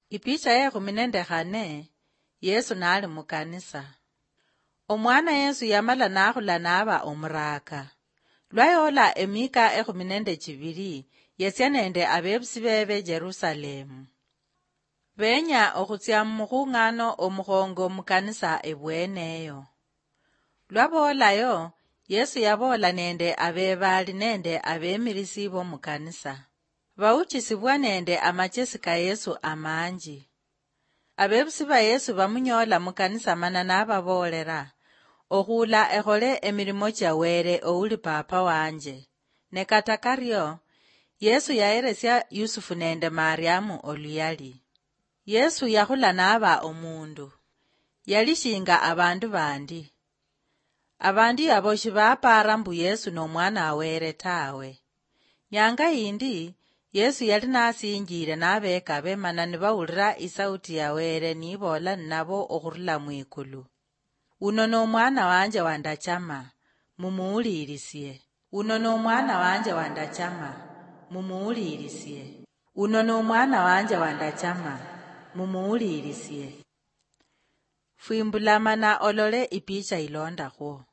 Ipicha ya 14 Yesu nali mukanisa. Omwana Yesu yamala nakhula naba omuraka. Lwayola emika 12 yesya nende abebusi bebe Jerusalemu. Benya okhutsya mukhung'ano omukhongo mukanisa ebweneyo. Lwabolayo, Yesu yabola nende abebali nende abemirisi bo mukanisa. Bawuchisibwa nende amachesi ka Yesu amanji. Abebusi ba Yesu bamunyola mukanisa mana nababolera, okhula ekhole emilimo chawere ouli papa wanje. Ne kata karyo, Yesu yaeresya Yusufu nende Mariamu oluyali. Yesu yakhula naba omundu. Yalishinga abandu bandi. Abandu yabo shibapara mbu Yesu no mwana awere tawe. Nyanga indi, Yesu yali nasinjire nabeka bemana nibawulira isauti yawere nibola nabo okhurula mwikulu. Uno no mwana wanje wandachama, mumuulirisye. Uno no mwana wanje wandachama, mumuulirisye. Uno no mwana wanje wandachama, mumuulirisye. Fwimbulamana olole ipicha ilondakho.